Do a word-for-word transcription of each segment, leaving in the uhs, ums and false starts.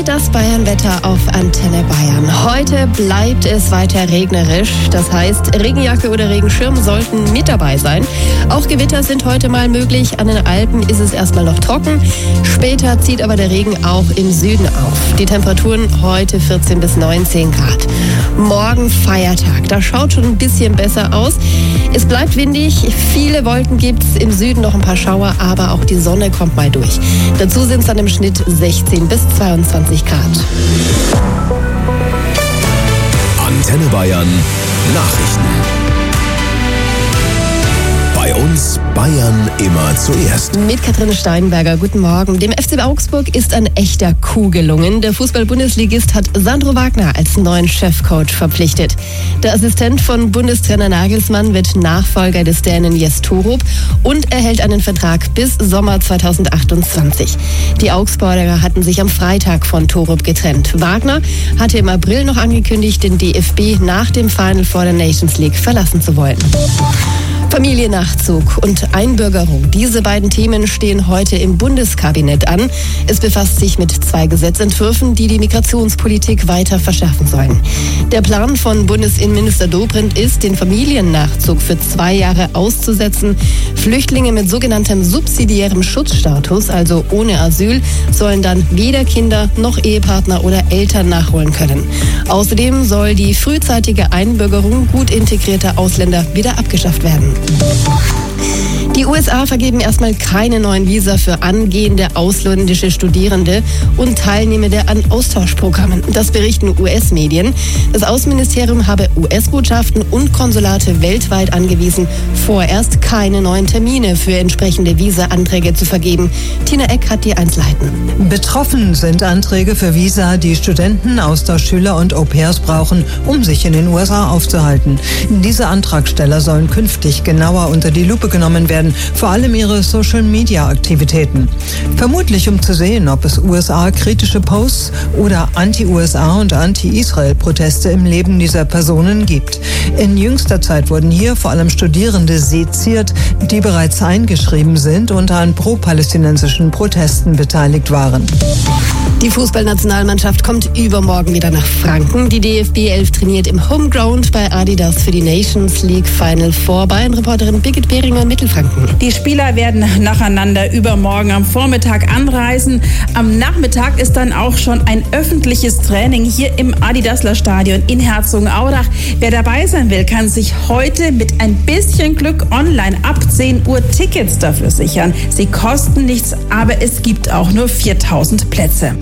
drei, das Bayernwetter auf Antenne Bayern. Heute bleibt es weiter regnerisch. Das heißt, Regenjacke oder Regenschirm sollten mit dabei sein. Auch Gewitter sind heute mal möglich. An den Alpen ist es erstmal noch trocken. Später zieht aber der Regen auch im Süden auf. Die Temperaturen heute vierzehn bis neunzehn Grad. Morgen Feiertag. Da schaut schon ein bisschen besser aus. Es bleibt windig. Viele Wolken gibt es. Im Süden noch ein paar Schauer, aber auch die Sonne kommt mal durch. Dazu sind es dann im Schnitt sechzehn bis zweiundzwanzig Grad. Antenne Bayern Nachrichten. Bei uns Bayern immer zuerst. Mit Katrin Steinberger, guten Morgen. Dem F C Augsburg ist ein echter Coup gelungen. Der Fußball-Bundesligist hat Sandro Wagner als neuen Chefcoach verpflichtet. Der Assistent von Bundestrainer Nagelsmann wird Nachfolger des Dänen Jes Torup und erhält einen Vertrag bis Sommer zweitausendachtundzwanzig. Die Augsburger hatten sich am Freitag von Torup getrennt. Wagner hatte im April noch angekündigt, den D F B nach dem Final Four der Nations League verlassen zu wollen. Familiennachzug und Einbürgerung. Diese beiden Themen stehen heute im Bundeskabinett an. Es befasst sich mit zwei Gesetzentwürfen, die die Migrationspolitik weiter verschärfen sollen. Der Plan von Bundesinnenminister Dobrindt ist, den Familiennachzug für zwei Jahre auszusetzen. Flüchtlinge mit sogenanntem subsidiärem Schutzstatus, also ohne Asyl, sollen dann weder Kinder noch Ehepartner oder Eltern nachholen können. Außerdem soll die frühzeitige Einbürgerung gut integrierter Ausländer wieder abgeschafft werden. Die U S A vergeben erstmal keine neuen Visa für angehende ausländische Studierende und Teilnehmende an Austauschprogrammen. Das berichten U S-Medien. Das Außenministerium habe U S-Botschaften und Konsulate weltweit angewiesen, vorerst keine neuen Termine für entsprechende Visa-Anträge zu vergeben. Tina Eck hat die Einzelheiten. Betroffen sind Anträge für Visa, die Studenten, Austauschschüler und Au-pairs brauchen, um sich in den U S A aufzuhalten. Diese Antragsteller sollen künftig genauer unter die Lupe genommen werden, vor allem ihre Social-Media-Aktivitäten. Vermutlich um zu sehen, ob es U S A-kritische Posts oder Anti-U S A- und Anti-Israel-Proteste im Leben dieser Personen gibt. In jüngster Zeit wurden hier vor allem Studierende seziert, die bereits eingeschrieben sind und an pro-palästinensischen Protesten beteiligt waren. Die Fußballnationalmannschaft kommt übermorgen wieder nach Franken. Die D F B elf trainiert im Homeground bei Adidas für die Nations League Final Four. Bayern-Reporterin Birgit Behringer in Mittelfranken. Die Spieler werden nacheinander übermorgen am Vormittag anreisen. Am Nachmittag ist dann auch schon ein öffentliches Training hier im Adidasler Stadion in Herzogenaurach. Wer dabei sein will, kann sich heute mit ein bisschen Glück online ab zehn Uhr Tickets dafür sichern. Sie kosten nichts, aber es gibt auch nur viertausend Plätze.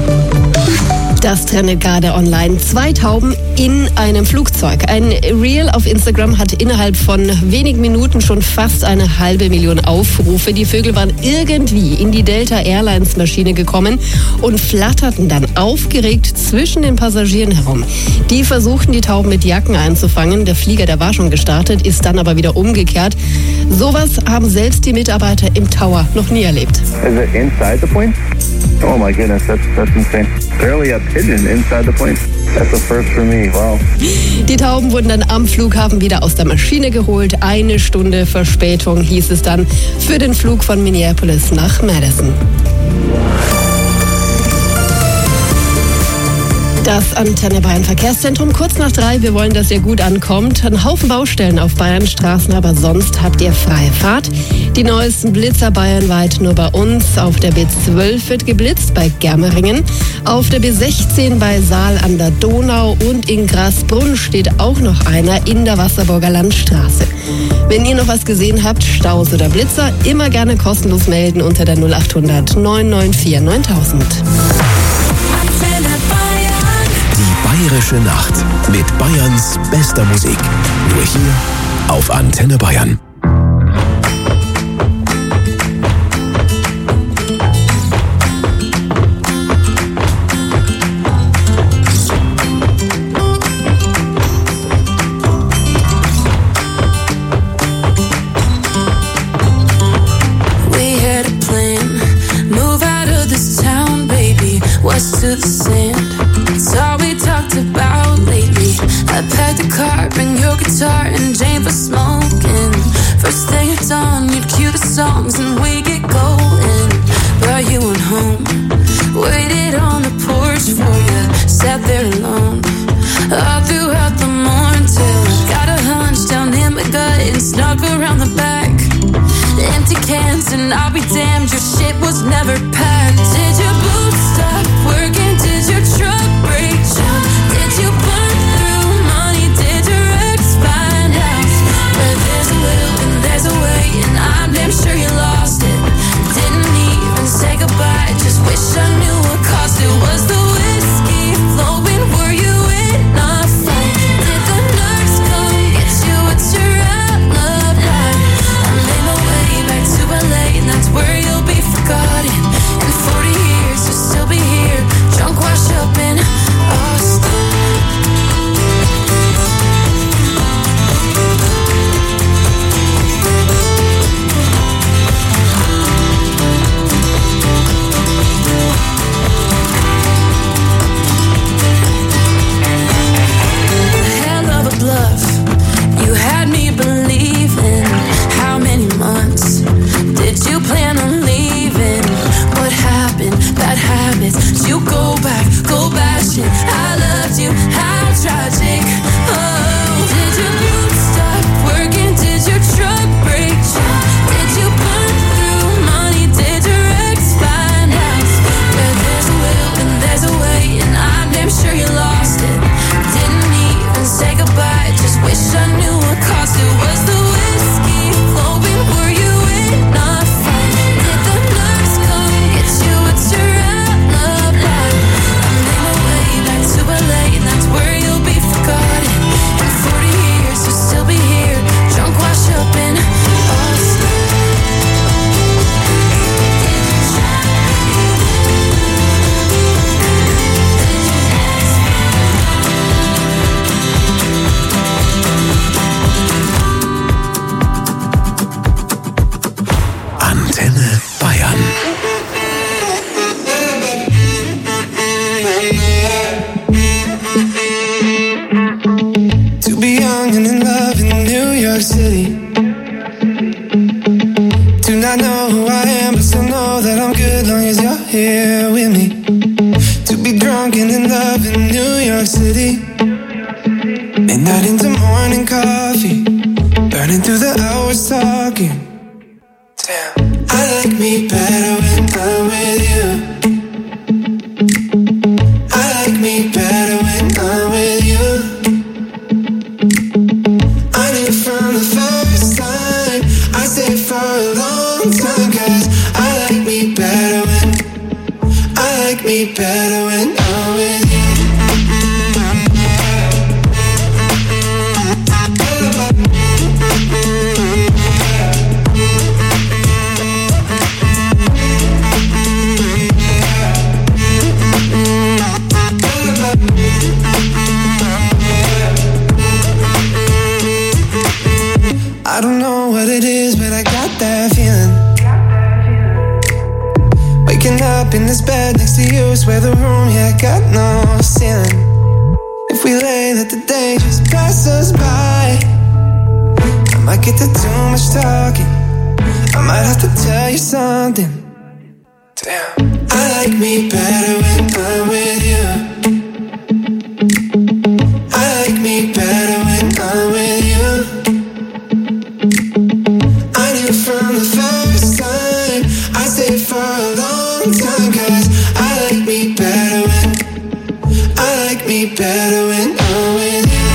Das trendet gerade online. Zwei Tauben in einem Flugzeug. Ein Reel auf Instagram hat innerhalb von wenigen Minuten schon fast eine halbe Million Aufrufe. Die Vögel waren irgendwie in die Delta Airlines Maschine gekommen und flatterten dann aufgeregt zwischen den Passagieren herum. Die versuchten, die Tauben mit Jacken einzufangen. Der Flieger, der war schon gestartet, ist dann aber wieder umgekehrt. Sowas haben selbst die Mitarbeiter im Tower noch nie erlebt. Is it inside the plane? Oh my goodness, that's, that's insane. Barely a pigeon inside the plane. That's a first for me, wow. Die Tauben wurden dann am Flughafen wieder aus der Maschine geholt. Eine Stunde Verspätung hieß es dann für den Flug von Minneapolis nach Madison. Das Antenne Bayern Verkehrszentrum kurz nach drei. Wir wollen, dass ihr gut ankommt. Ein Haufen Baustellen auf Bayern Straßen, aber sonst habt ihr freie Fahrt. Die neuesten Blitzer bayernweit nur bei uns. Auf der B zwölf wird geblitzt bei Germeringen. Auf der B sechzehn bei Saal an der Donau und in Grasbrunn steht auch noch einer in der Wasserburger Landstraße. Wenn ihr noch was gesehen habt, Staus oder Blitzer, immer gerne kostenlos melden unter der null acht hundert neun neun vier neuntausend. Bayerische Nacht mit Bayerns bester Musik. Nur hier auf Antenne Bayern. We had a plan, move out of this town, baby, west to the sand. It's all we talked about lately. I packed the car, bring your guitar and Jane for smoking. and I'll be damned, your shit was never packed. Did your boots stop working? Did your truck break down? Did you burn through money? Did your ex find out? Where there's a will and there's a way, and I'm damn sure you lost it. Didn't even say goodbye, just wish I knew what cost it. Was the whiskey flowing? Were you in a fight? Did the nurse come get you? What's your alibi? I made my way back to L A, and that's where you'll be forgotten. In forty years you'll still be here, drunk, washed up in Austin. Hell of a bluff, you had me believing. How many months did you plan on leaving? What happened? Bad habits. Did you go back, go bashing? I loved you, how tragic. Oh, did your boots stop working? Did your truck break down? Did you burn through money? Did your ex find out? Where there's a will and there's a way, and I'm damn sure you lost it. Didn't even say goodbye, just wish I knew what cost it. Was the whiskey flowing? Were you in a fight? Did the nurse come get you? What's your alibi? I made my way back to L A, and that's where you'll be forgotten. In forty years you'll still be here, drunk, washed up in Austin. Antenne Bayern. To be young and in love in New York City. Do not know who I am, but still know that I'm good long as you're here with me. To be drunk and in love in New York City. Midnight into morning coffee, burning through the hours talking. Damn, I like me better when I'm with you. I like me better when I'm with you. I knew from the first time, I stayed for a long time, cause I like me better when, I like me better when I'm with you. I don't know what it is, but I got that feeling. Waking up in this bed next to you, swear the room, yeah, got no ceiling. If we lay, let the day just pass us by. I might get to too much talking, I might have to tell you something. Damn, I like me better when I'm with you. I like me better when I'm with you. From the first time, I stayed for a long time, cause I like me better when, I like me better when I'm with you.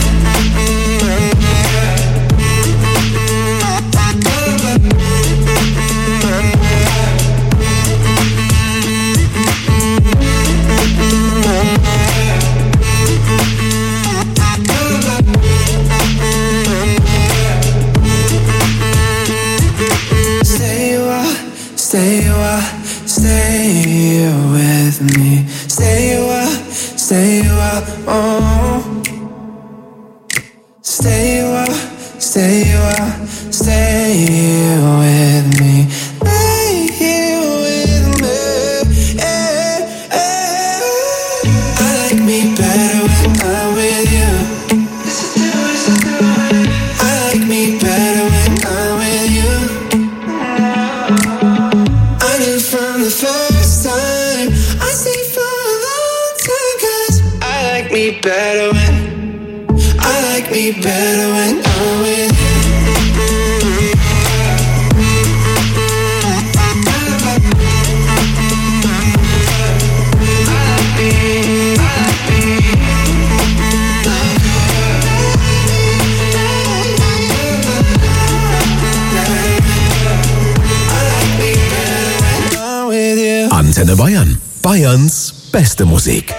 Stay a while, stay with me. Stay a while, stay a while, oh. Stay a while, stay a while, stay with me. Stay here with me, yeah, yeah. I like me better when I'm with you. I like me better when I'm with you. From the first time, I stayed for a long time, cause I like me better when, I like me better when I'm with you. Antenne Bayern. Bayerns beste Musik.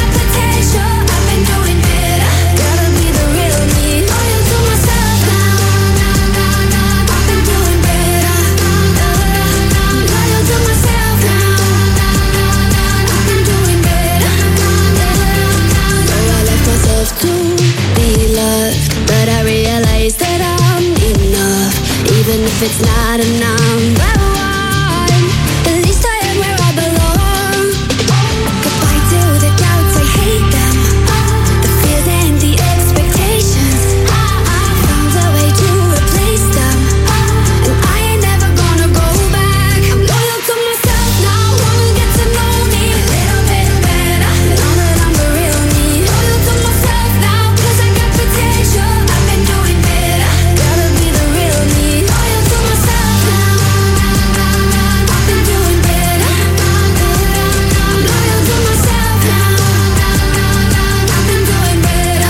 Gotta be the real me. Loyal to myself now. if it's not a number one. At least I am where I belong. Goodbye to the doubts, I hate them. The fears and the expectations. I found a way to replace them. And I ain't never gonna go back. I'm loyal to myself now, wanna get to know me a little bit better. Now that I'm the real me. Loyal to myself now, cause I got potential. I've been doing better. Gotta be the real me. Loyal to myself now. I've been doing better. I'm loyal to myself now. I've been doing better.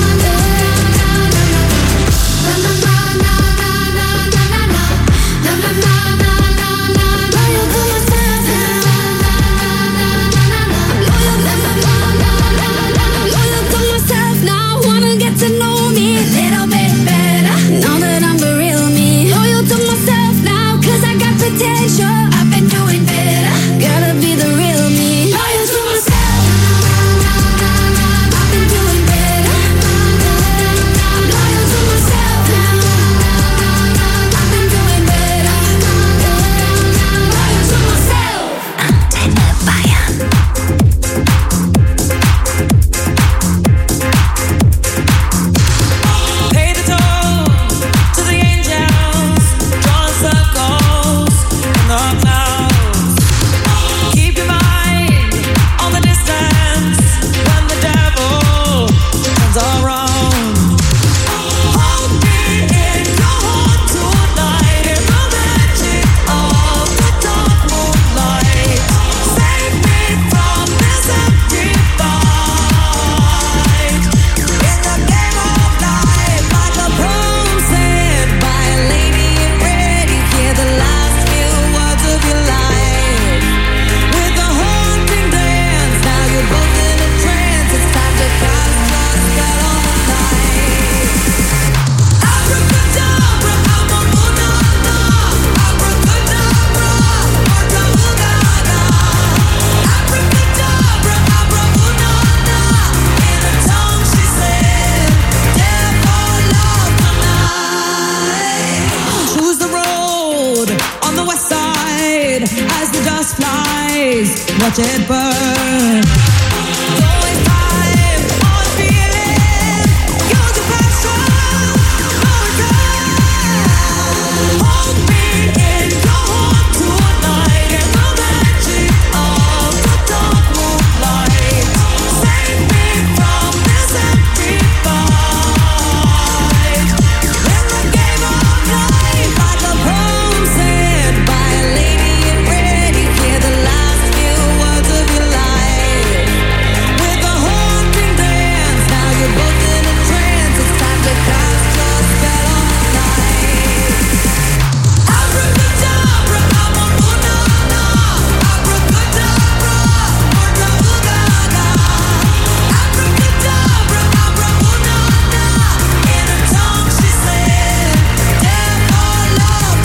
Na na na na na na na na na. Na na na na na na. Loyal to myself now. I'm loyal, na na na na na na. Loyal to myself now. Wanna get to know me a little bit better. Now that I'm the real me. Loyal to myself now, cause I got potential. I've been doing better. Gotta be the real me. Loyal to myself. I've been doing better. I'm loyal to myself now. I've been doing better. Loyal to myself. Antenne Bayern. Pay the toll to the angels, drawing circles in the clouds. Keep your mind on the distance when the devil turns around. Hold me in your heart tonight in the magic of the dark moonlight. Save me from this empty fight. In the game of life, like a prom set by a lady in red, you hear the last few words of your life. With a haunting dance, now you're both in a trance. It's time to cast your spell on the night. Abracadabra, abracadabra, abracadabra, abracadabra. Abracadabra, abracadabra. In a tongue she said, "Death or love tonight." Choose the road on the west side as the dust flies. Watch it burn. Don't waste time on feeling. Use your passion for good. Hold me in your heart tonight in the magic of the dark moonlight. Save me from this empty fight. In the game of life, like a prom set by a lady in red, you hear the last few words of your life. With a haunting dance, now you're both in a trance. It's time to cast your spell on the night. Abracadabra, abracadabra, abracadabra, abracadabra. Abracadabra, abracadabra. In a tongue she said, "Death or love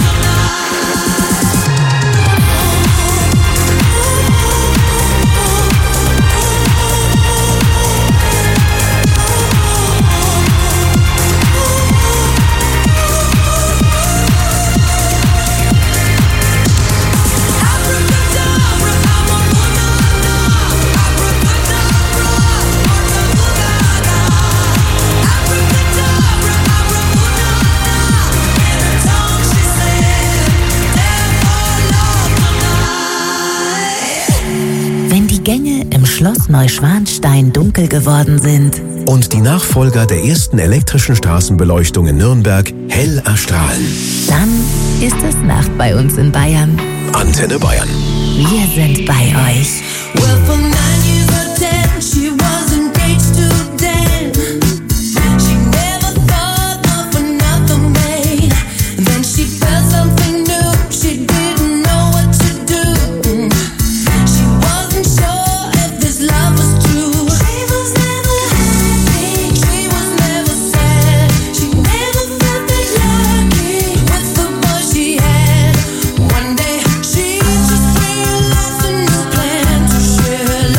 Wenn die Gänge im Schloss Neuschwanstein dunkel geworden sind Und die Nachfolger der ersten elektrischen Straßenbeleuchtung in Nürnberg hell erstrahlen. dann ist es Nacht bei uns in Bayern. Antenne Bayern. Wir sind bei euch. Well, for nine years or ten, she was engaged to Dan. She never thought of another man. Then she felt something new. She didn't know what to do. She wasn't sure if this love was true. She was never happy. She was never sad. She never felt that lucky with the boy she had. One day she just realized a new plan to share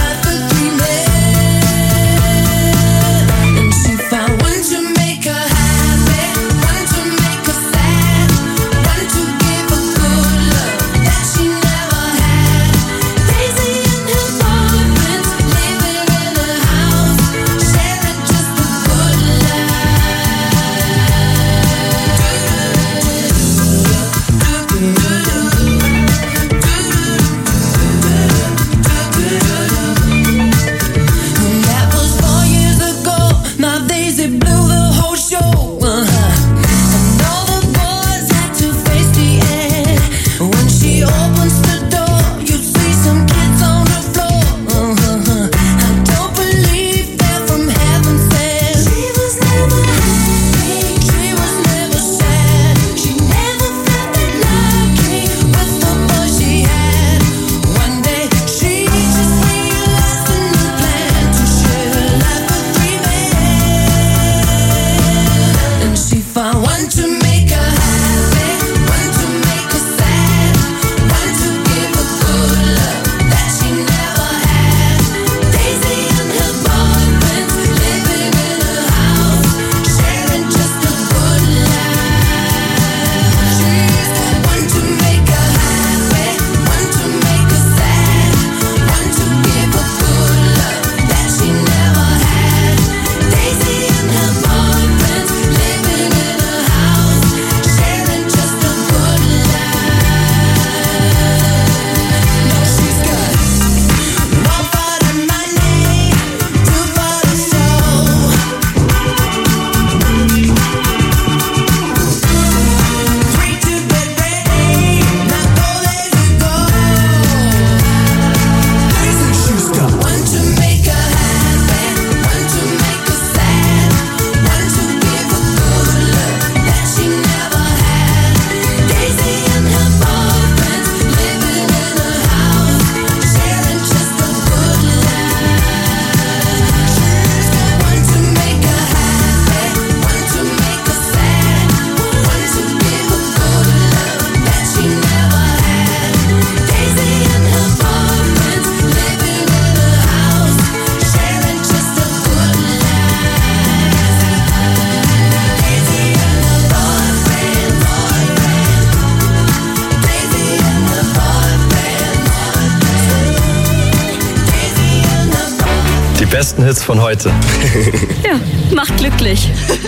besten Hits von heute. Ja, macht glücklich.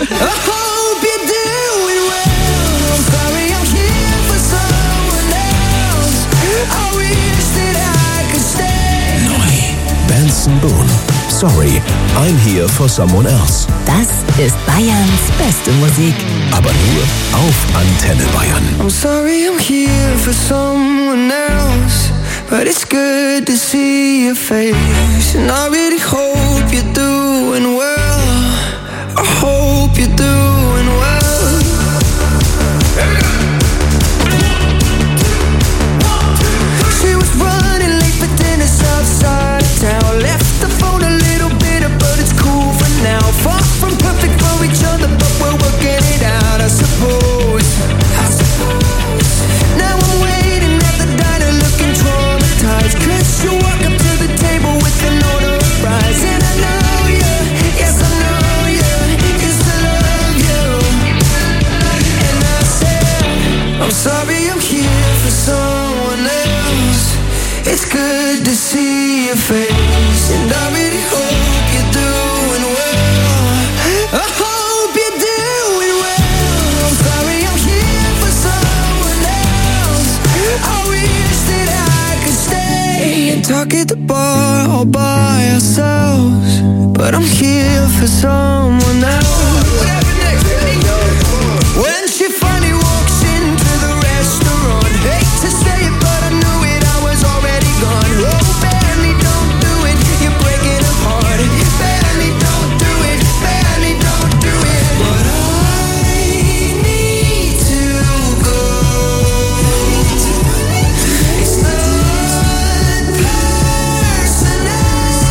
Benson Boone. Sorry, I'm here for someone else. Das ist Bayerns beste Musik. Aber nur auf Antenne Bayern. I'm sorry I'm here for someone else, but it's good to see your face. And I really hope you're doing well. I hope you're doing well. She was running late for dinner outside of town. Left the phone a little bitter, but it's cool for now. Far from perfect for each other, but we're working it out, I suppose. I suppose. Now I'm waiting at the diner looking traumatized, 'cause you walk up to the table with an order of fries. And I know you, yes I know you, used to love you. And I said, I'm sorry I'm here for someone else. It's good to see your face, and I really hope you're doing well. I hope you're doing well. I'm sorry I'm here for someone else. I wish that I could stay and talk at the bar all by ourselves, but I'm here for someone else. When she finally walks into the restaurant, hate to say it, but I knew it, I was already gone. Oh, Benny, don't do it, you're breaking her heart. Benny, don't do it, Benny, don't do it. But I need to go. It's not personal.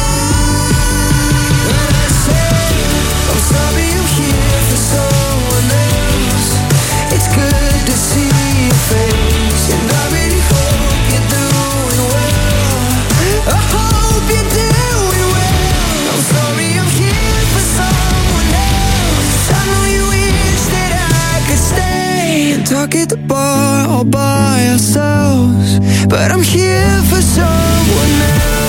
I said, I'm sorry I'm here for someone else. It's good to see your face, and I really hope you're doing well. I hope you're doing well. I'm sorry I'm here for someone else. I know you wish that I could stay and talk at the bar all by ourselves, but I'm here for someone else.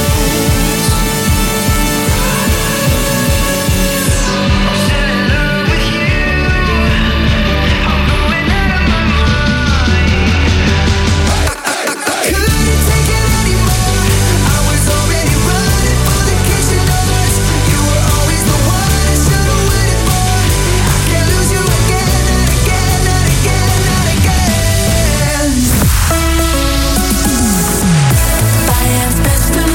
Bayern's beste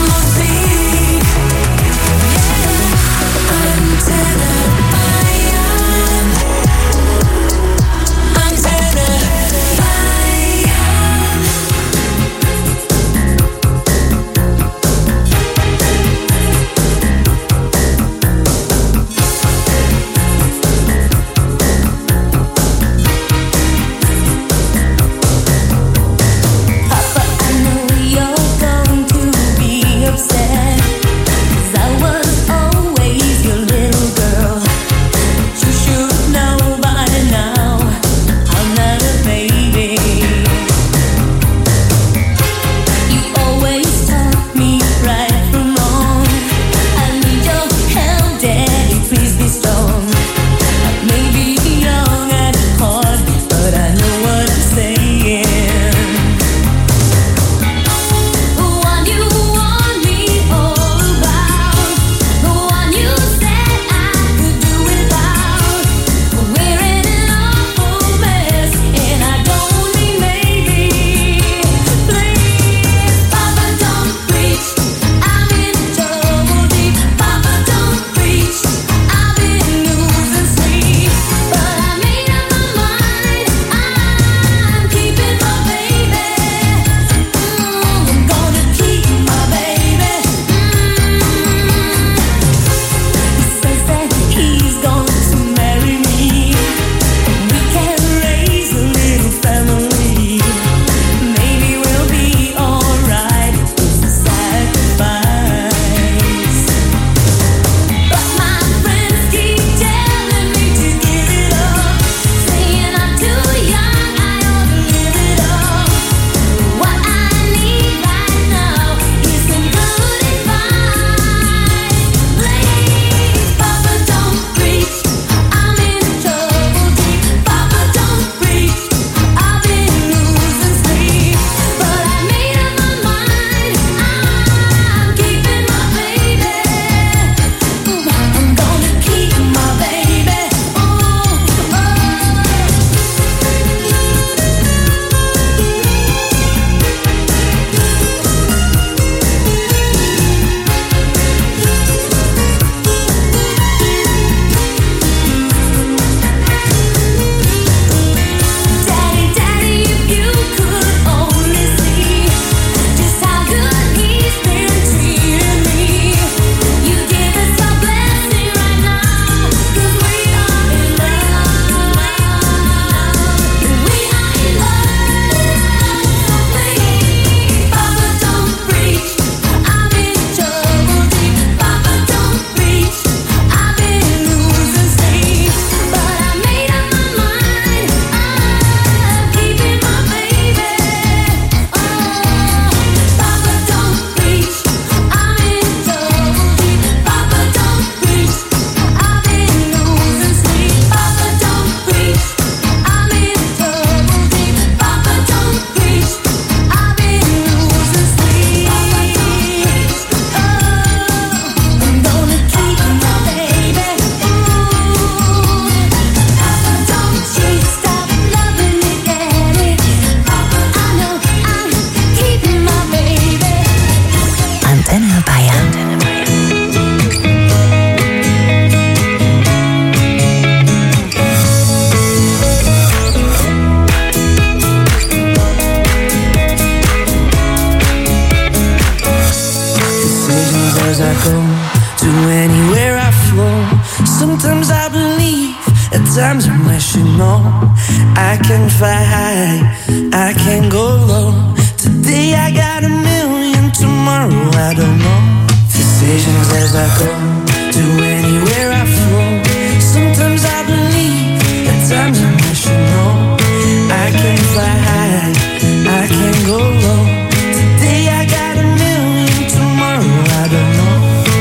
should know I can fly high, I can go low. Today I got a million, tomorrow I don't know. Decisions as I go, to anywhere I flow. Sometimes I believe, at times I should know I can fly high, I can go low. Today I got a million, tomorrow I don't know.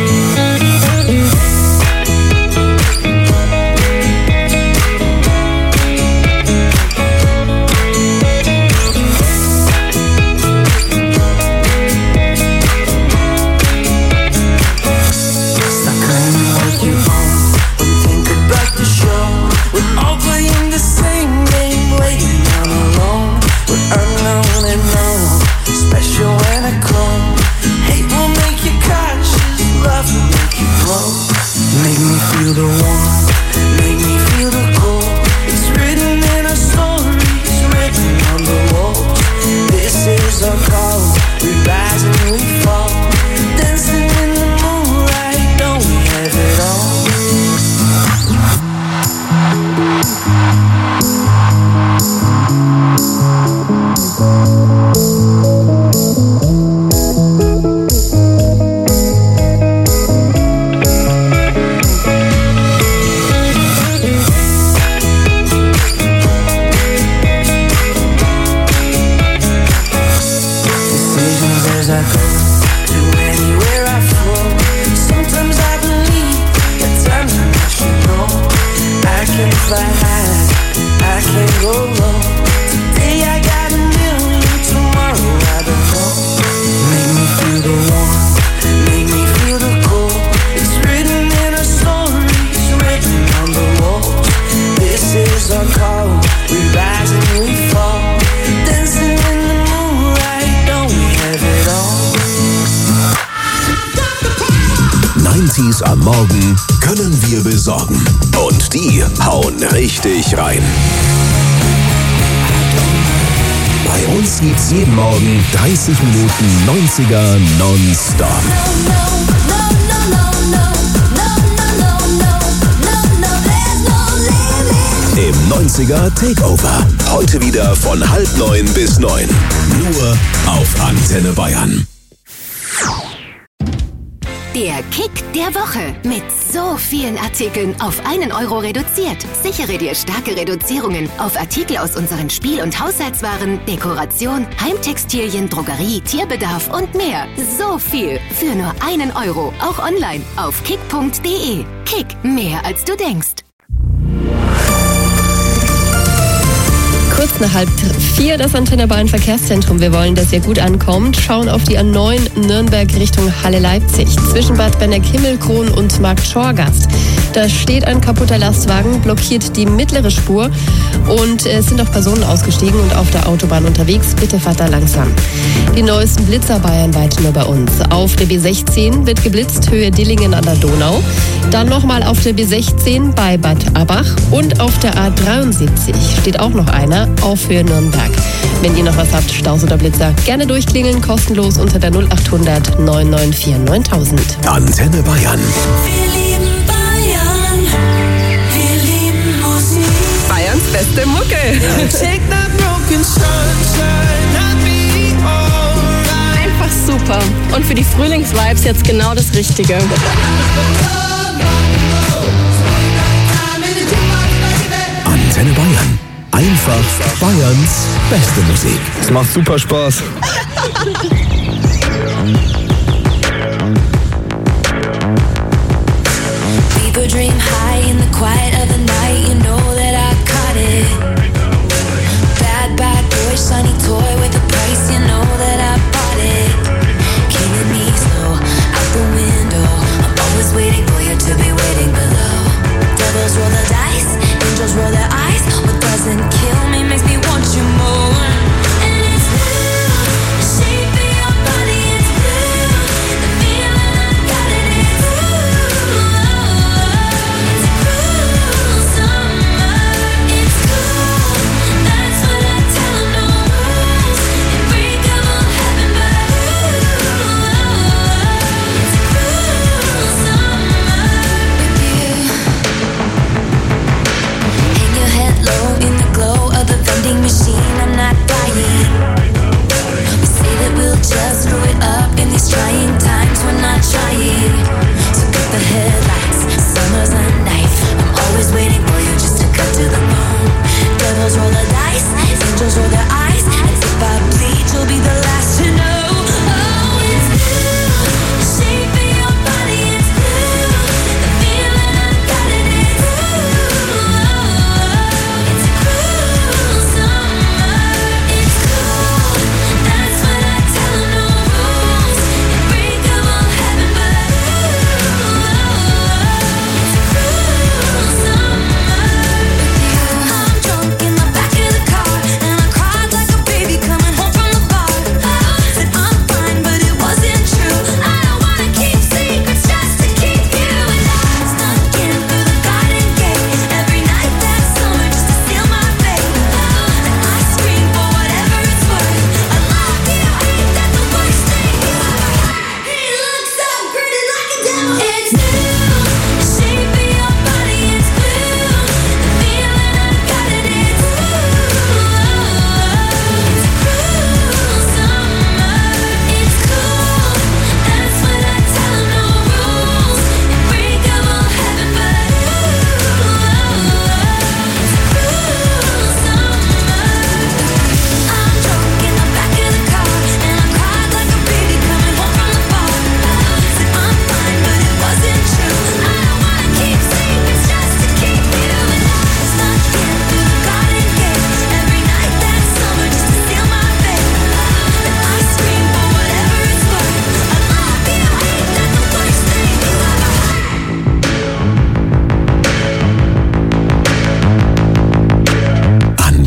Feel the warmth, make me feel the cold. It's written in our stories, written on the walls. This is our call, we rise and we fall. Dancing in the moonlight, don't we have it all? neunziger am Morgen können wir besorgen. Und die hauen richtig rein. Bei uns gibt's jeden Morgen dreißig Minuten neunziger nonstop. Im neunziger Takeover. Heute wieder von halb neun bis neun. Nur auf Antenne Bayern. Der Kick der Woche. Mit so vielen Artikeln auf einen Euro reduziert. Sichere dir starke Reduzierungen auf Artikel aus unseren Spiel- und Haushaltswaren, Dekoration, Heimtextilien, Drogerie, Tierbedarf und mehr. So viel für nur einen Euro. Auch online auf kick punkt de. Kick, mehr als du denkst. Kurz nach halb vier das Antenne Bayern Verkehrszentrum. Wir wollen, dass ihr gut ankommt. Schauen auf die A neun Nürnberg Richtung Halle-Leipzig. Zwischen Bad Berneck-Himmelkron und Markt Schorgast. Da steht ein kaputter Lastwagen, blockiert die mittlere Spur. Und es sind auch Personen ausgestiegen und auf der Autobahn unterwegs. Bitte fahrt da langsam. Die neuesten Blitzer bayernweit nur bei uns. Auf der B sechzehn wird geblitzt, Höhe Dillingen an der Donau. Dann nochmal auf der B sechzehn bei Bad Abach. Und auf der A dreiundsiebzig steht auch noch einer auf Höhe Nürnberg. Wenn ihr noch was habt, Staus oder Blitzer, gerne durchklingeln, kostenlos unter der null achthundert neun neun vier neuntausend. Antenne Bayern. Wir lieben Bayern, wir lieben Musik. Bayerns beste Mucke. Take that broken sunshine, I'll be alright. Einfach super. Und für die Frühlingsvibes jetzt genau das Richtige. Antenne Bayern. Einfach Bayerns beste Musik. Es macht super Spaß. People dream high in the quiet of the night. You know that I caught it. Bad, bad boy, shiny toy with a price. You know that I bought it. Killing me slow out the window. I'm always waiting for you to be waiting below. Devils roll the dice, angels roll their eyes. What doesn't kill me makes me want you more. And it's blue, the shape of your body is blue. The feeling I got it is blue. It's cruel summer.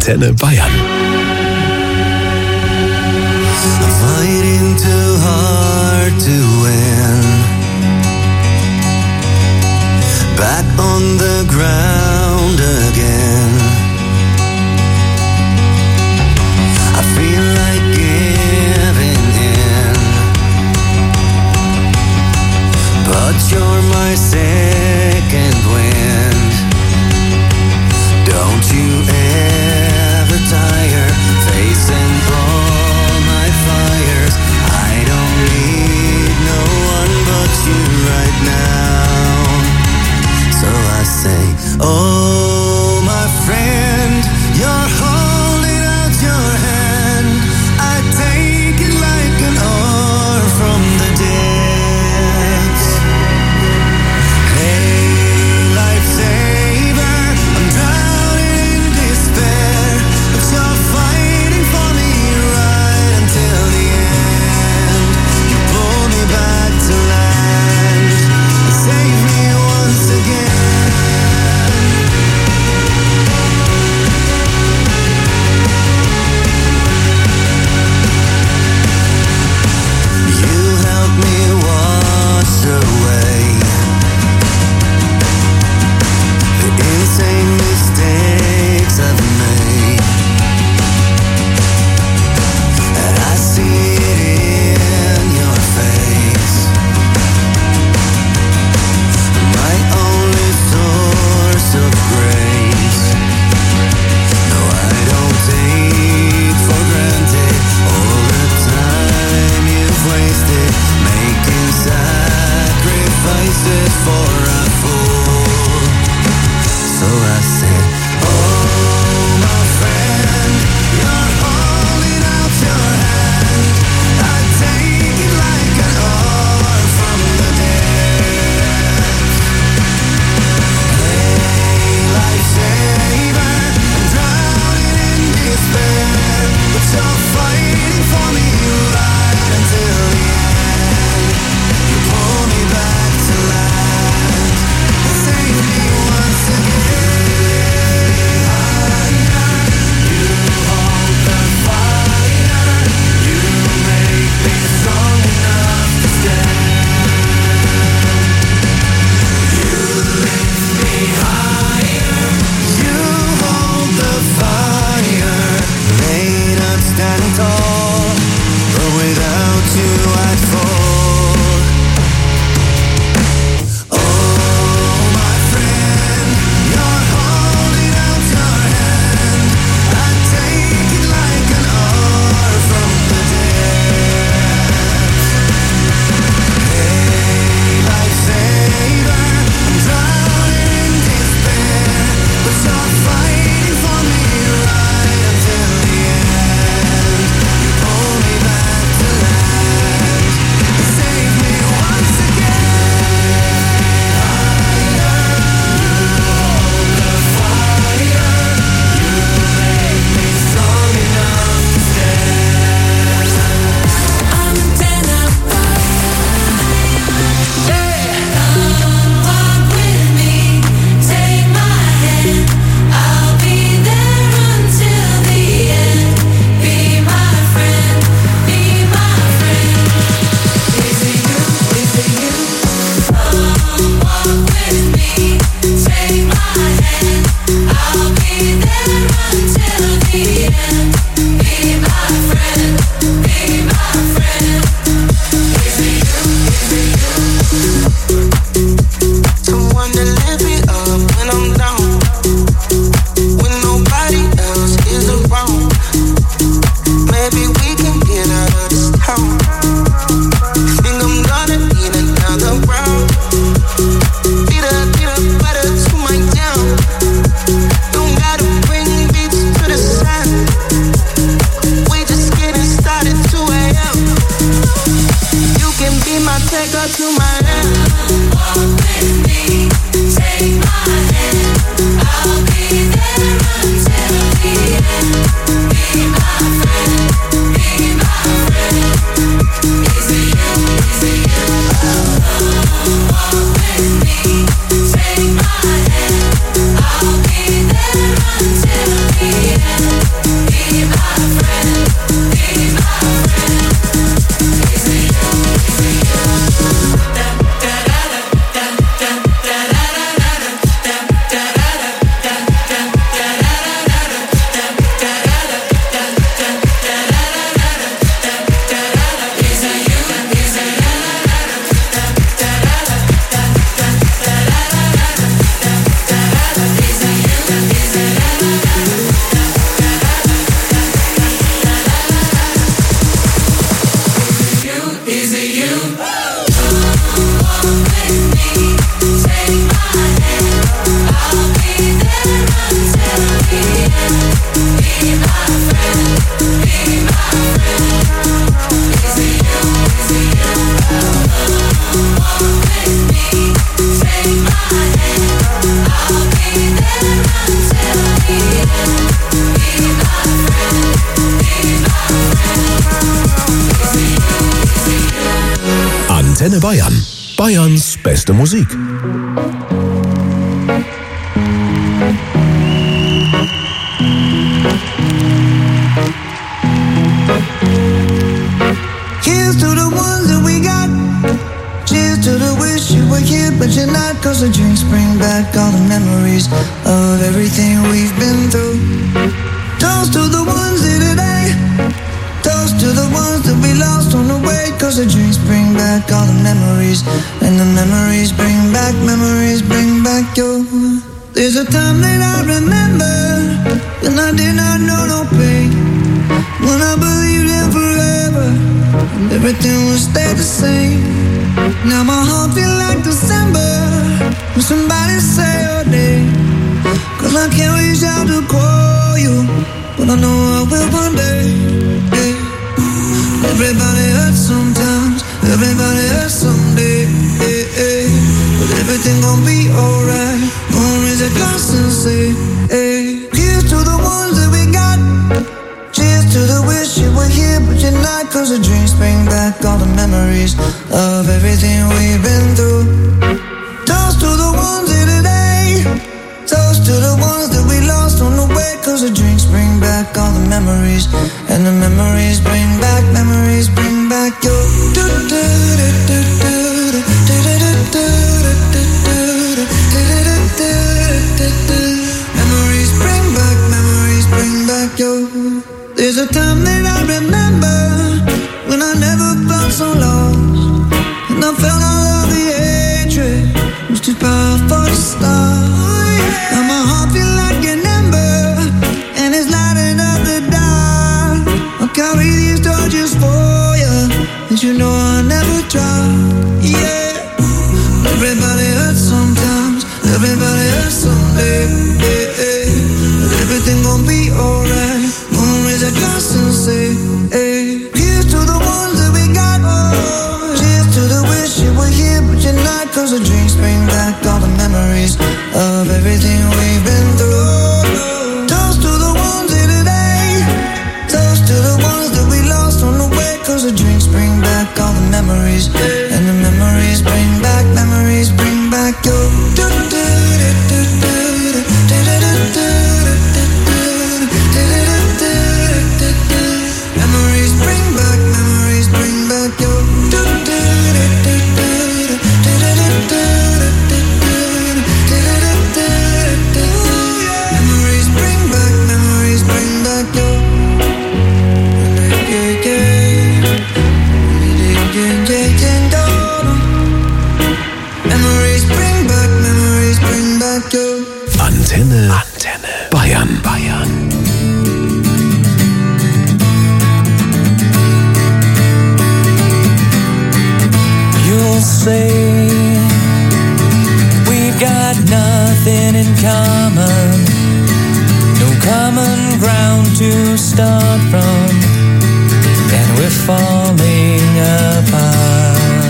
Antenne Bayern. Fighting too hard to win. Back on the ground again. I feel like giving in, but you're my second wind. Don't you ever tire facing all my fires. I don't need no one but you right now. So I say, oh my Antenne Bayern. Bayerns beste Musik. Here's to the ones that we got. Cheers to the wish you were here, but you're not. Cause the drinks bring back all the memories of everything we've been through. Toast to the ones here today. Toast to the ones that we lost on the way. Cause the drinks bring back all the memories. And the memories bring back, memories bring back your. There's a time that I remember when I did not know no pain. When I believed in forever, everything would stay the same. Now my heart feel like December when somebody say your name. Cause I can't reach out to call you, but I know I will one day. Yeah. Everybody hurts sometimes, everybody hurts someday. Yeah, yeah. But everything gon' be alright. Gonna raise a glass and say, hey. Here's to the ones that we got. Cheers to the wish you were here, but you're not. Cause the drinks bring back all the memories of everything we've been through. Toast to the ones here today. Toast to the ones that we lost on the way. Cause the drinks bring back all the memories. And the memories bring back, memories bring back your. Memories bring back, memories bring back your. There's a time that I remember when I never felt so lost. And I felt all of the hatred was too powerful to stop. Now my heart feel like an ember and it's lighting up the dark. I'll carry these torches for you, and you know I'll never drop. Yeah. Everybody hurts sometimes, everybody hurts someday. Yeah, yeah. But everything gon' be alright. Gonna raise a glass and say, hey. Here's to the ones that we got. Oh. Cheers to the wish you were here, but you're not. Cause the drinks bring back all the memories of everything we've been through. Toast to the ones here today. Toast to the ones that we lost on the way. Cause the drinks bring back all the memories. And the memories bring back, memories bring back your. Memories bring back, memories bring back your. Memories bring back, memories bring back your. Memories bring back, memories bring back your. Antenne, Antenne Bayern, Bayern. You'll say we've got nothing in common, no common ground to start from, and we're falling apart.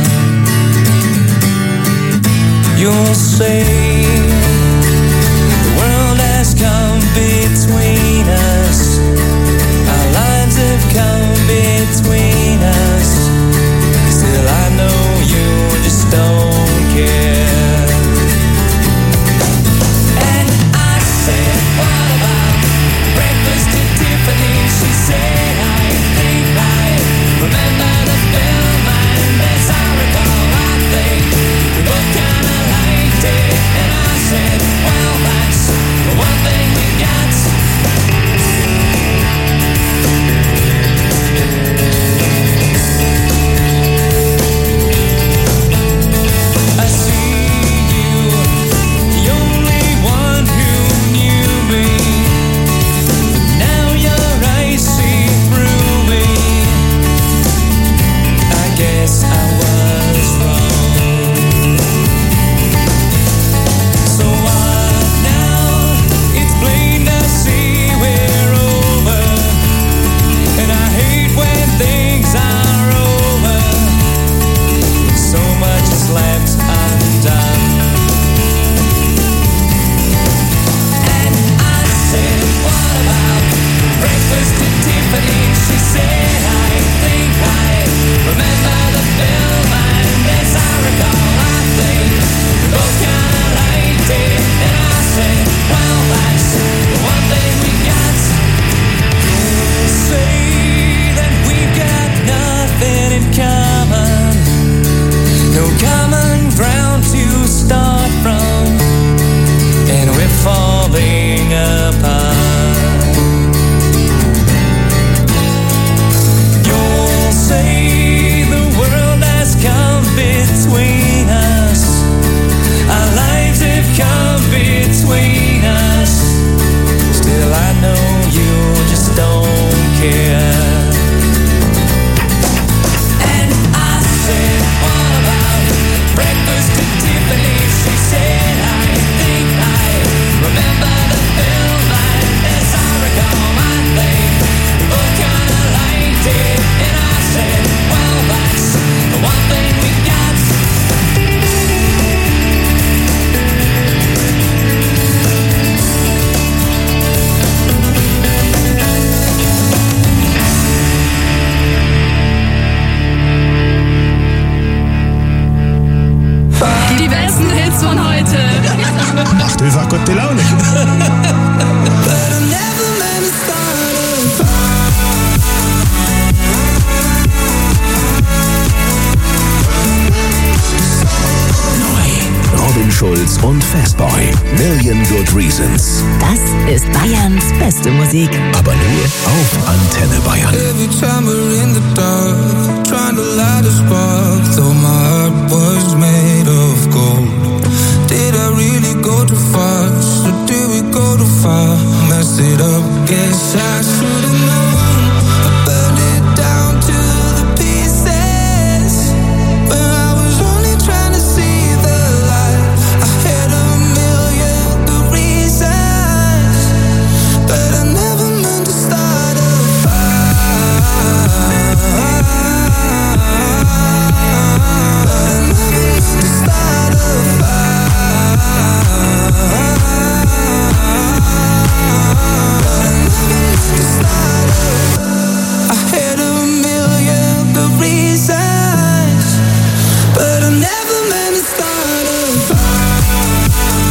You'll say the world has come between us, our lives have come between us. Still I know you just don't care. And I said, what about breakfast at Tiffany? She said, I think I remember the film, and as I recall, I think we both kinda liked it. And Schulz und Fastboy. Million Good Reasons. Das ist Bayerns beste Musik. Aber nur auf Antenne Bayern. Every time we're in the dark, trying to light a spark, though my heart was made of gold. Did I really go too fast, or did we go too far? Messed it up, guess I should've known. I burned it down to the pieces, when I was only trying to see the light. I had a million good reasons, but I never meant to start a fire. But I never meant to start a fire. I had a million good reasons, but I never meant to start a fire.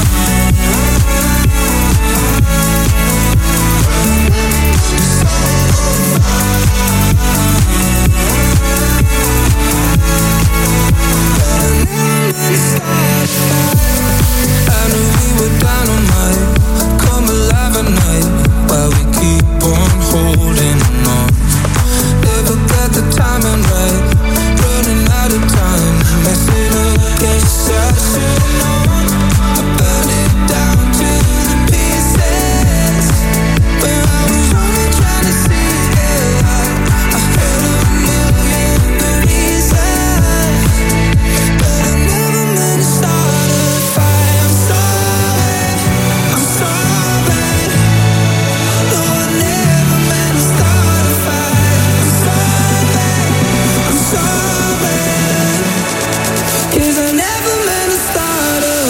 I knew we were dynamite, come alive at night, while we keep on holding on. Never got the timing right, running out of time, messing up, guess I should've known. I burned it down to the pieces, when I was only trying to see the light. I had a million good reasons, but I never meant to start a fire. I'm sorry, I'm sorry. No, I never meant to start a fire. I'm sorry, I'm sorry. 'Cause I never meant to start a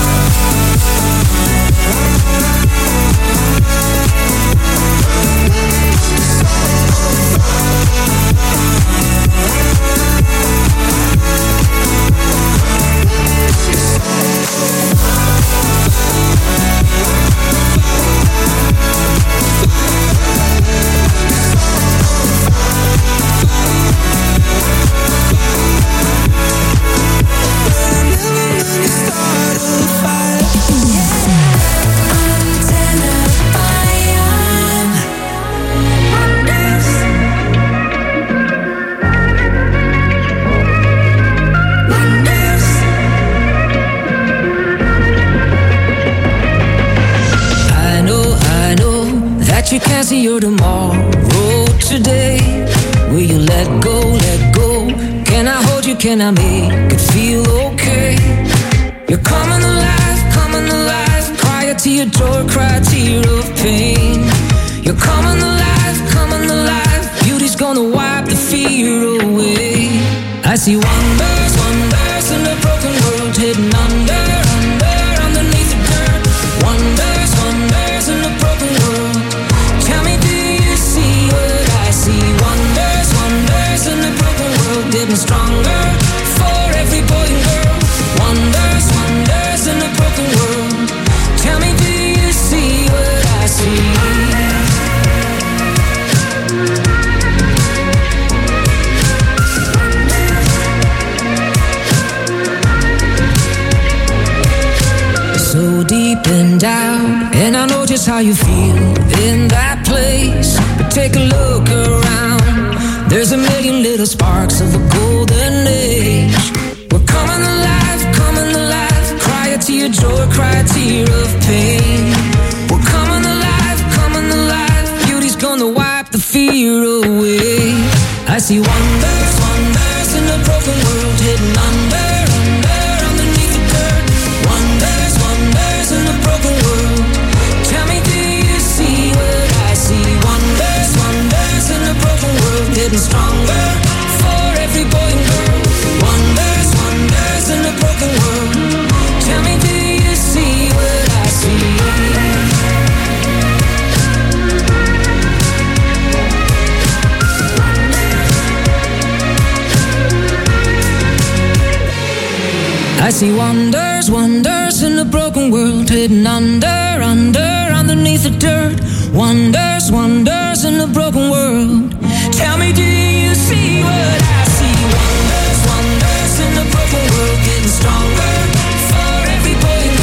I know, I know that you can't see your tomorrow today. Will you let go, let go? Can I hold you, can I make it feel okay? You're coming alive, coming alive. Cry a tear, joy, cry a tear of pain. You're coming alive, coming alive. Beauty's gonna wipe the fear away. I see wonders, wonders in a broken world, hidden under, under, underneath the dirt. Wonders, wonders in a broken world. Tell me, do you see what I see? Wonders, wonders in a broken world, getting stronger for every boy and girl. Wonders, wonders in a broken world. Tell me, do you see what I see? So deep and down, and I know just how you feel in that place. But take a look around, there's a million little sparks of a golden age. We're coming alive, coming alive. Cry a tear, joy, cry a tear of pain. We're coming alive, coming alive. Beauty's gonna wipe the fear away. I see wonders, wonders in a broken world, hidden under, under, underneath the dirt. Wonders, wonders in a broken world. Tell me, do you see what I see? Wonders, wonders in a broken world, getting stronger for every boy and girl. Wonders, wonders in a broken world. Tell me, do you see what I see? I see wonders, wonders in a broken world, hidden under, under, underneath the dirt. Wonders, wonders in a broken world. Tell me, do you see what I see? Wonders, wonders in a broken world, getting stronger for every boy and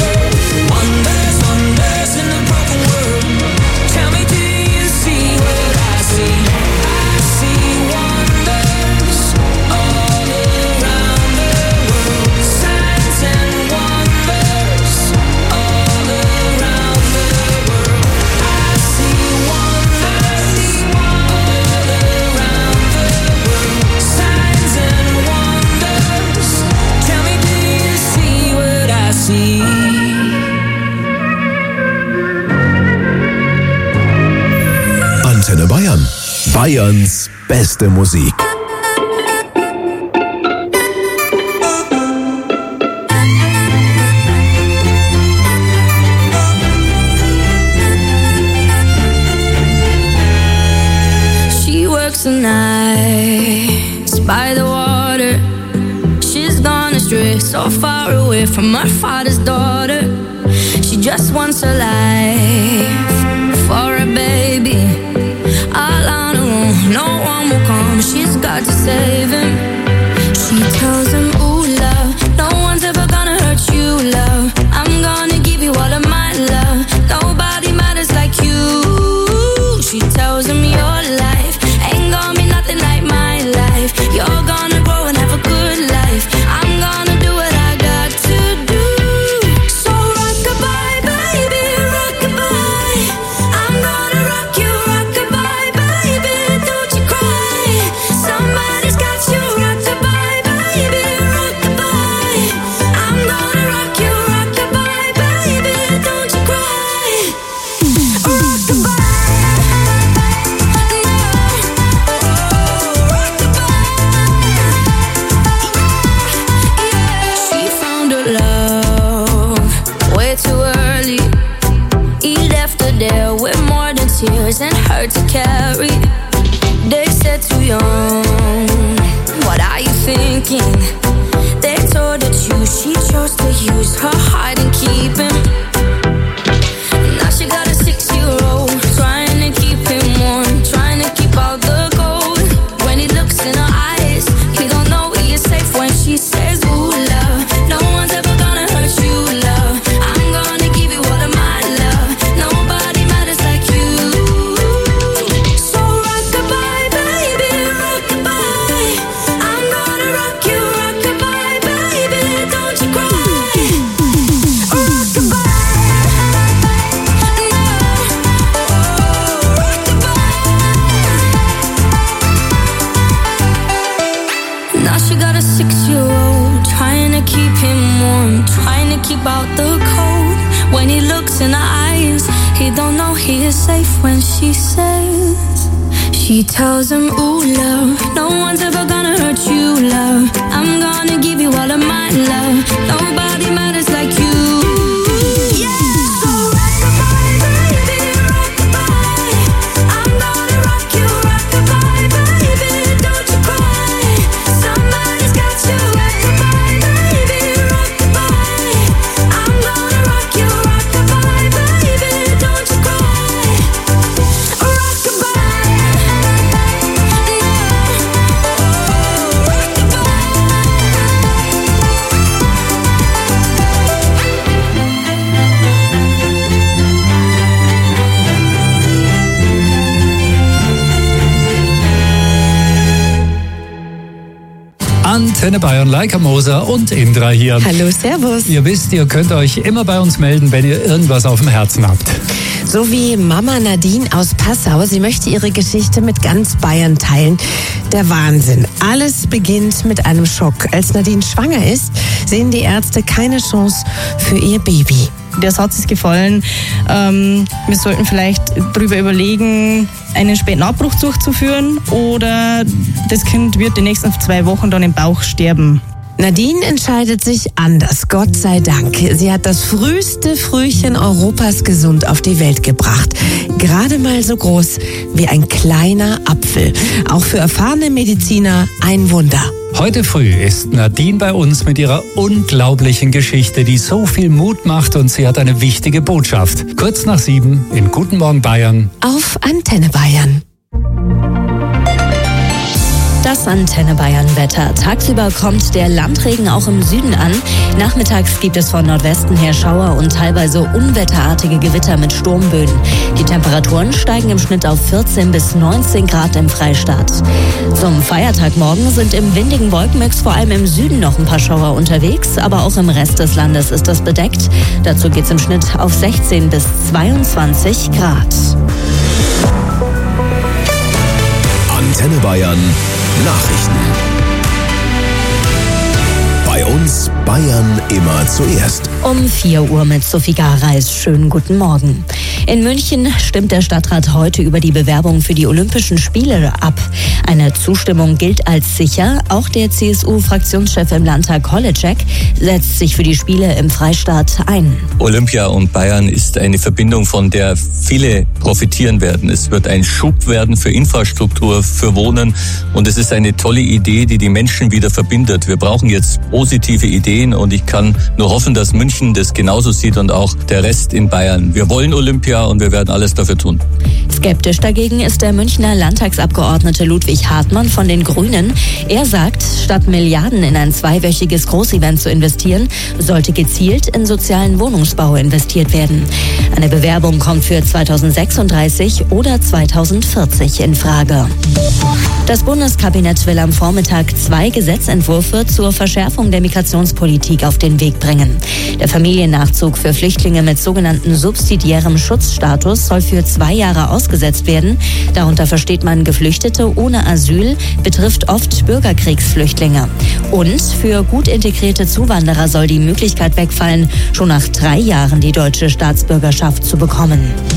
Antenne Bayern. Bayerns beste Musik. She works the nights by the water. She's gone astray, so far away from her father's daughter. She just wants a life for a baby. All on her own, no one will come. She's got to save him. She tells him, ooh, love, no one's ever gonna hurt you, love. I'm gonna give you all of my love. Nobody matters like you. She tells him your life ain't gonna be nothing like my life. You're gonna grow and have a good life. I'm gonna do what I got to do. So rock-a-bye, baby, rock-a-bye. I'm gonna rock you, rock-a-bye, baby, don't you cry. Somebody's got you, rock-a-bye, baby, rock-a-bye. I'm gonna rock you, rock-a-bye, baby, don't you cry. Rock-a-bye. She found her love way too early. He left her there with more than tears and hurt to carry. They said too young, what are you thinking? They told her to, she chose to use her heart and keep him. Now she got a six-year-old, trying to keep him warm, trying to keep out the cold. When he looks in her eyes, he don't know he is safe when she says, ooh, love, no one's ever gonna hurt you, love. I'm gonna give you all of my love. Nobody matters like you. So rock-a-bye, baby, rock-a-bye. I'm gonna rock you, rock-a-bye, baby, don't you cry. Rock-a-bye. Now she got a six-year-old, trying to keep him warm, trying to keep out the cold. When he looks in her eyes, he don't know he is safe when she says. She tells him, ooh, love, no one's ever gonna hurt you, love. I'm gonna give you all of my love. Nobody matters like you. So rock-a-bye, baby, rock-a-bye. I'm gonna rock you, rock-a-bye, baby, don't you cry. Somebody's got you, rock-a-bye, baby, rock-a-bye. I'm gonna rock you, rock-a-bye, baby, don't you cry. Rock-a-bye. Antenne Bayern, Leica Moser und Indra hier. Hallo, servus. Ihr wisst, ihr könnt euch immer bei uns melden, wenn ihr irgendwas auf dem Herzen habt. So wie Mama Nadine aus Passau. Sie möchte ihre Geschichte mit ganz Bayern teilen. Der Wahnsinn. Alles beginnt mit einem Schock. Als Nadine schwanger ist, sehen die Ärzte keine Chance für ihr Baby. Der Satz ist gefallen, ähm, wir sollten vielleicht darüber überlegen, einen späten Abbruch durchzuführen oder das Kind wird die nächsten zwei Wochen dann im Bauch sterben. Nadine entscheidet sich anders, Gott sei Dank. Sie hat das früheste Frühchen Europas gesund auf die Welt gebracht. Gerade mal so groß wie ein kleiner Apfel. Auch für erfahrene Mediziner ein Wunder. Heute früh ist Nadine bei uns mit ihrer unglaublichen Geschichte, die so viel Mut macht, und sie hat eine wichtige Botschaft. Kurz nach sieben in Guten Morgen Bayern. Auf Antenne Bayern. Das Antenne Bayern Wetter. Tagsüber kommt der Landregen auch im Süden an. Nachmittags gibt es von Nordwesten her Schauer und teilweise unwetterartige Gewitter mit Sturmböen. Die Temperaturen steigen im Schnitt auf vierzehn bis neunzehn Grad im Freistaat. Zum Feiertag morgen sind im windigen Wolkenmix vor allem im Süden noch ein paar Schauer unterwegs, aber auch im Rest des Landes ist das bedeckt. Dazu geht es im Schnitt auf sechzehn bis zweiundzwanzig Grad. Antenne Bayern Nachrichten. Bei uns Bayern immer zuerst. Um vier Uhr mit Sophie Gareis. Schönen guten Morgen. In München stimmt der Stadtrat heute über die Bewerbung für die Olympischen Spiele ab. Eine Zustimmung gilt als sicher. Auch der C S U-Fraktionschef im Landtag Holleczek setzt sich für die Spiele im Freistaat ein. Olympia und Bayern ist eine Verbindung, von der viele profitieren werden. Es wird ein Schub werden für Infrastruktur, für Wohnen und es ist eine tolle Idee, die die Menschen wieder verbindet. Wir brauchen jetzt positive Ideen und ich kann nur hoffen, dass München das genauso sieht und auch der Rest in Bayern. Wir wollen Olympia und wir werden alles dafür tun. Skeptisch dagegen ist der Münchner Landtagsabgeordnete Ludwig Hartmann von den Grünen. Er sagt, statt Milliarden in ein zweiwöchiges Großevent zu investieren, sollte gezielt in sozialen Wohnungsbau investiert werden. Eine Bewerbung kommt für zweitausendsechsunddreißig oder zweitausendvierzig in Frage. Das Bundeskabinett will am Vormittag zwei Gesetzentwürfe zur Verschärfung der Migrationspolitik auf den Weg bringen. Der Familiennachzug für Flüchtlinge mit sogenannten subsidiärem Schutzstatus soll für zwei Jahre ausgesetzt werden. Darunter versteht man Geflüchtete ohne Asyl, betrifft oft Bürgerkriegsflüchtlinge. Und für gut integrierte Zuwanderer soll die Möglichkeit wegfallen, schon nach drei Jahren die deutsche Staatsbürgerschaft zu bekommen.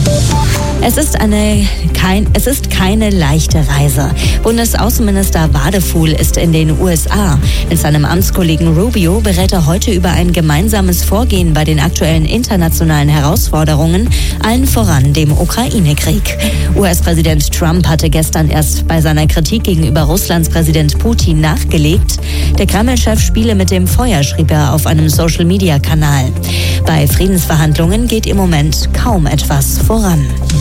Es ist eine kein, es ist keine leichte Reise. Bundesaußenminister Wadefuhl ist in den U S A. Mit seinem Amtskollegen Rubio berät er heute über ein gemeinsames Vorgehen bei den aktuellen internationalen Herausforderungen, allen voran dem Ukraine-Krieg. U S-Präsident Trump hatte gestern erst bei seiner Kritik gegenüber Russlands Präsident Putin nachgelegt. Der Kreml-Chef spiele mit dem Feuer, schrieb er auf einem Social-Media-Kanal. Bei Friedensverhandlungen geht im Moment kaum etwas voran.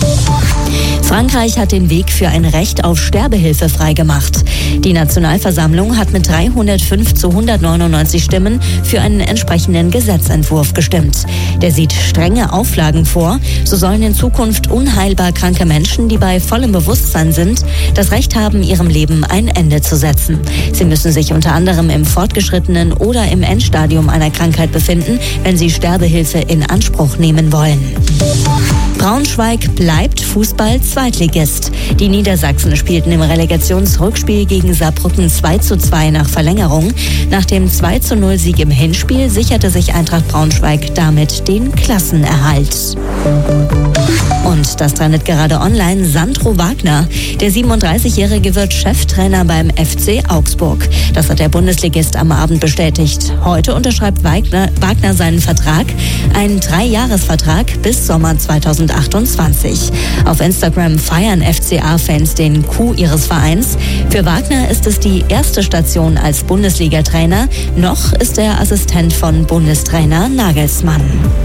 Frankreich hat den Weg für ein Recht auf Sterbehilfe freigemacht. Die Nationalversammlung hat mit dreihundertfünf zu hundertneunundneunzig Stimmen für einen entsprechenden Gesetzentwurf gestimmt. Der sieht strenge Auflagen vor. So sollen in Zukunft unheilbar kranke Menschen, die bei vollem Bewusstsein sind, das Recht haben, ihrem Leben ein Ende zu setzen. Sie müssen sich unter anderem im fortgeschrittenen oder im Endstadium einer Krankheit befinden, wenn sie Sterbehilfe in Anspruch nehmen wollen. Braunschweig bleibt Fußball-Zweitligist. Die Niedersachsen spielten im Relegationsrückspiel gegen Saarbrücken zwei zu zwei nach Verlängerung. Nach dem zwei zu null Sieg im Hinspiel sicherte sich Eintracht Braunschweig damit den Klassenerhalt. Und das trendet gerade online. Sandro Wagner. Der siebenunddreißigjährige wird Cheftrainer beim F C Augsburg. Das hat der Bundesligist am Abend bestätigt. Heute unterschreibt Wagner, Wagner seinen Vertrag. Ein Dreijahresvertrag bis Sommer zweitausendachtundzwanzig. Auf Instagram feiern F C A-Fans den Coup ihres Vereins. Für Wagner ist es die erste Station als Bundesliga-Trainer. Noch ist er Assistent von Bundestrainer Nagelsmann.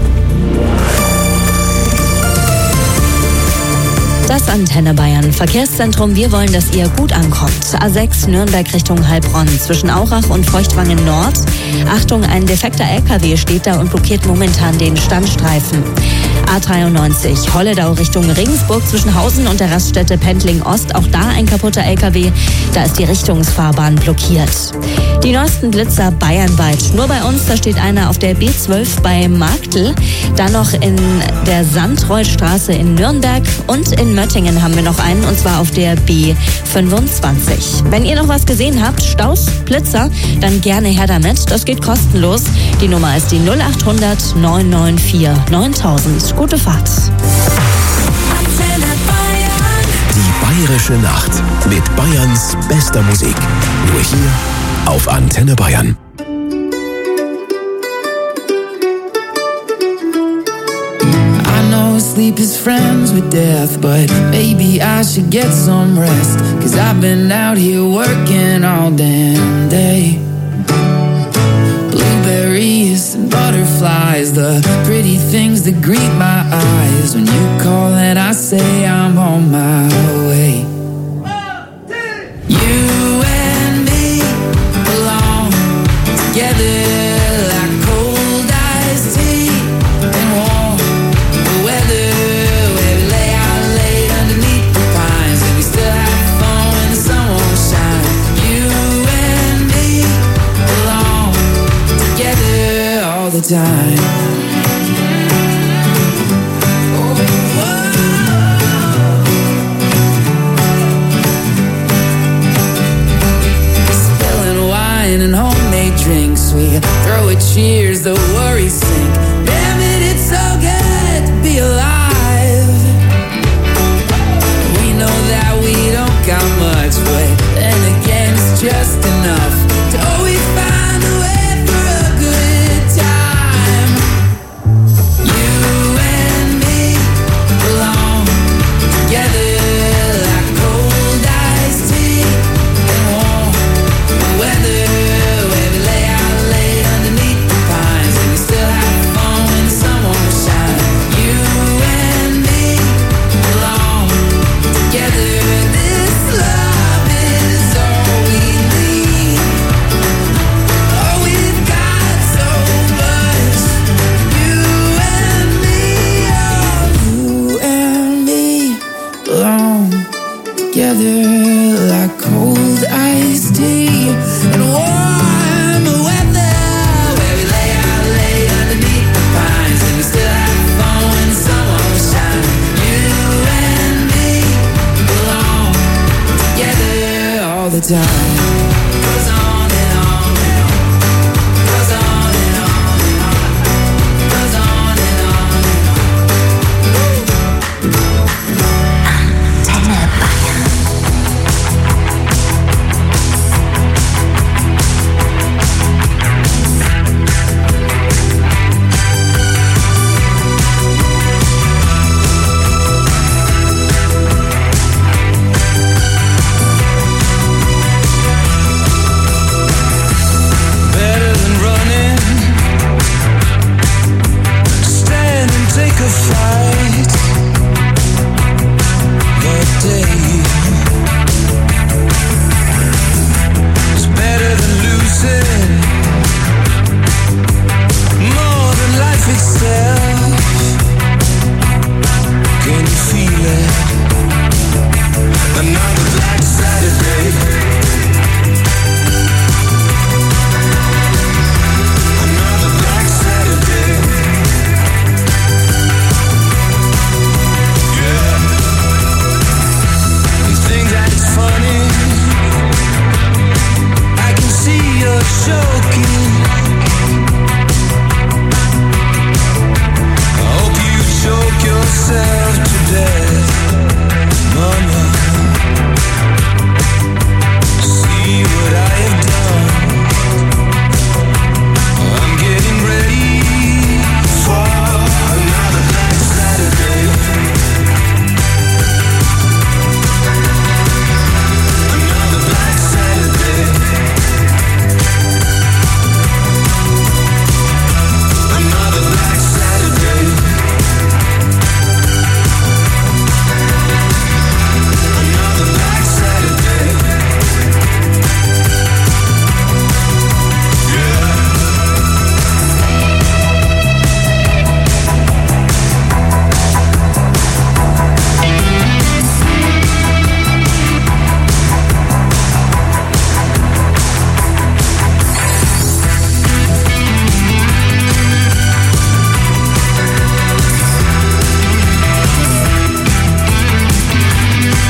Das Antenne Bayern Verkehrszentrum. Wir wollen, dass ihr gut ankommt. A sechs Nürnberg Richtung Heilbronn zwischen Aurach und Feuchtwangen Nord. Achtung, ein defekter L K W steht da und blockiert momentan den Standstreifen. A dreiundneunzig Holledau Richtung Regensburg zwischen Hausen und der Raststätte Pendling Ost. Auch da ein kaputter L K W. Da ist die Richtungsfahrbahn blockiert. Die neuesten Blitzer bayernweit. Nur bei uns, da steht einer auf der B zwölf bei Marktl. Dann noch in der Sandrollstraße in Nürnberg und in Möttingen haben wir noch einen, und zwar auf der B fünfundzwanzig. Wenn ihr noch was gesehen habt, Staus, Blitzer, dann gerne her damit. Das geht kostenlos. Die Nummer ist die null acht hundert neun neun vier neuntausend. Gute Fahrt. Die Bayerische Nacht mit Bayerns bester Musik. Nur hier auf Antenne Bayern. Sleep is friends with death, but maybe I should get some rest, 'cause I've been out here working all damn day. Blueberries and butterflies, the pretty things that greet my eyes when you call and I say I'm on my way. You and me belong together. Time. Spilling wine and homemade drinks, we throw a cheers, the worries sink. together like cold iced tea and warm weather, where we lay out late underneath the pines and we still have fun when the sun won't shine. You and me belong together all the time.